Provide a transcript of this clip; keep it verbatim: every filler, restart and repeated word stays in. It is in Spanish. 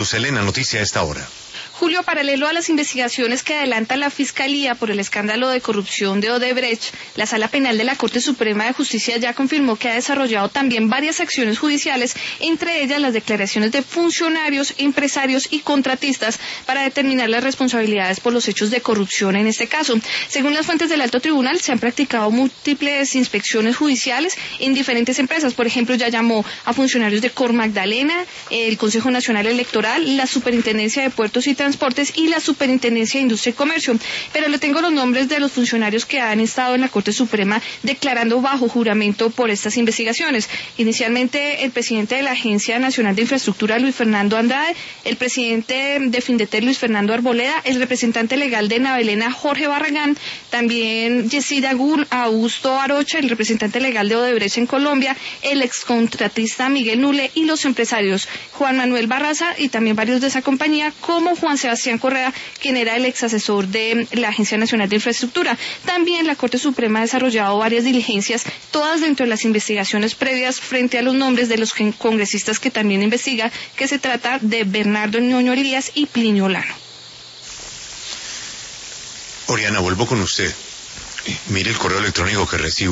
Luz Elena, noticia a esta hora. Julio, paralelo a las investigaciones que adelanta la Fiscalía por el escándalo de corrupción de Odebrecht, la Sala Penal de la Corte Suprema de Justicia ya confirmó que ha desarrollado también varias acciones judiciales, entre ellas las declaraciones de funcionarios, empresarios y contratistas para determinar las responsabilidades por los hechos de corrupción en este caso. Según las fuentes del Alto Tribunal, se han practicado múltiples inspecciones judiciales en diferentes empresas. Por ejemplo, ya llamó a funcionarios de Cor Magdalena, el Consejo Nacional Electoral, la Superintendencia de Puertos y Transportes y la Superintendencia de Industria y Comercio. Pero le tengo los nombres de los funcionarios que han estado en la Corte Suprema declarando bajo juramento por estas investigaciones. Inicialmente, el presidente de la Agencia Nacional de Infraestructura, Luis Fernando Andrade, el presidente de Findeter, Luis Fernando Arboleda, el representante legal de Navelena, Jorge Barragán, también Yesida Augusto Arocha, el representante legal de Odebrecht en Colombia, el excontratista Miguel Nule y los empresarios Juan Manuel Barraza y también varios de esa compañía, como Juan Sebastián Correa, quien era el ex asesor de la Agencia Nacional de Infraestructura. También la Corte Suprema ha desarrollado varias diligencias, todas dentro de las investigaciones previas frente a los nombres de los congresistas que también investiga, que se trata de Bernardo Ñoño Elías y Plinio Lano. Oriana, vuelvo con usted. Mire el correo electrónico que recibo.